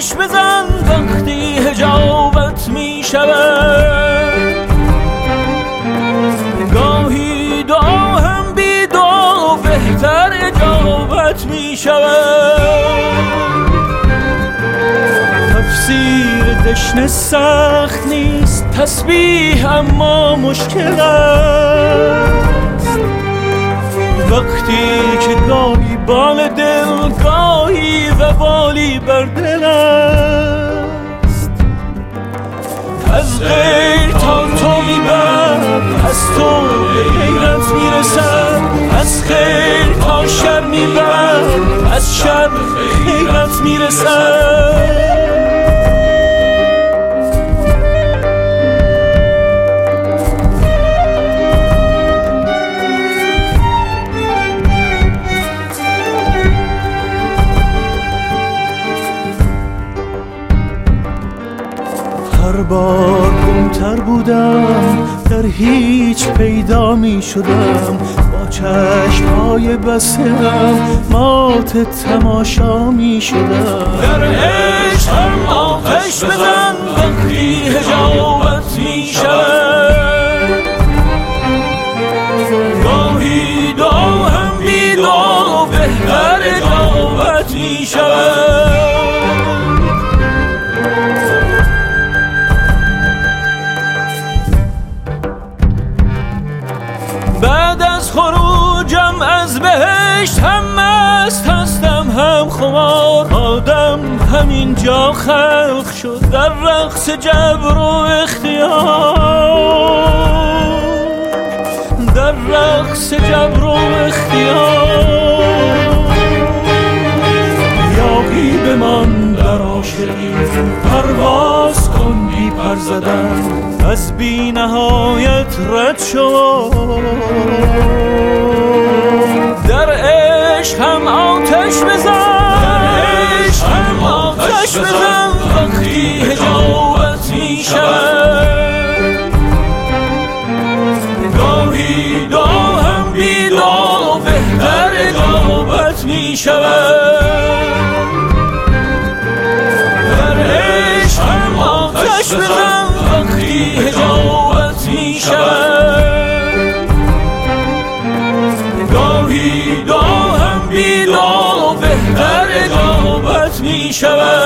آتش بزن وقتی حجابت می شود. گاهی دعا هم بی دعا بهتر اجابت می شود. تفسیر دشنه سخت نیست، تسبیح اما مشکل است. وقتی که گاهی بال دل، گاهی وبالی بر دل است. از غیر تا تو میبرد، از تو به غیرت میرسد. از خیر تا شر میبرد، از شر به غیرت میرسد. هر بار گمتر بودم، در هیچ پیدا می شدم. با چشم‌های بسته‌ام مات تماشا می شدم. در عشقم آتش بزن وقتی حجابت می شود. گاهی دعا هم بی دعا بهتر اجابت می شود. بعد از خروجم از بهشت هم مست هستم هم خمار. آدم همینجا خلق شد در رقص جبر و اختیار. در رقص جبر و اختیار. یاقی بمان در عاشقی، پرواز کن بی پر زدن. از بی نهایت رد شو، در عشق هم آتش بزن. در عشق هم آتش بزن وقتی حجابت می شود. گاهی دعا هم بی دعا بهتر اجابت می شود. در عشق هم آتش بزن وقتی حجابت می شود. گاهی دعا هم بی دعا بهتر اجابت می شود.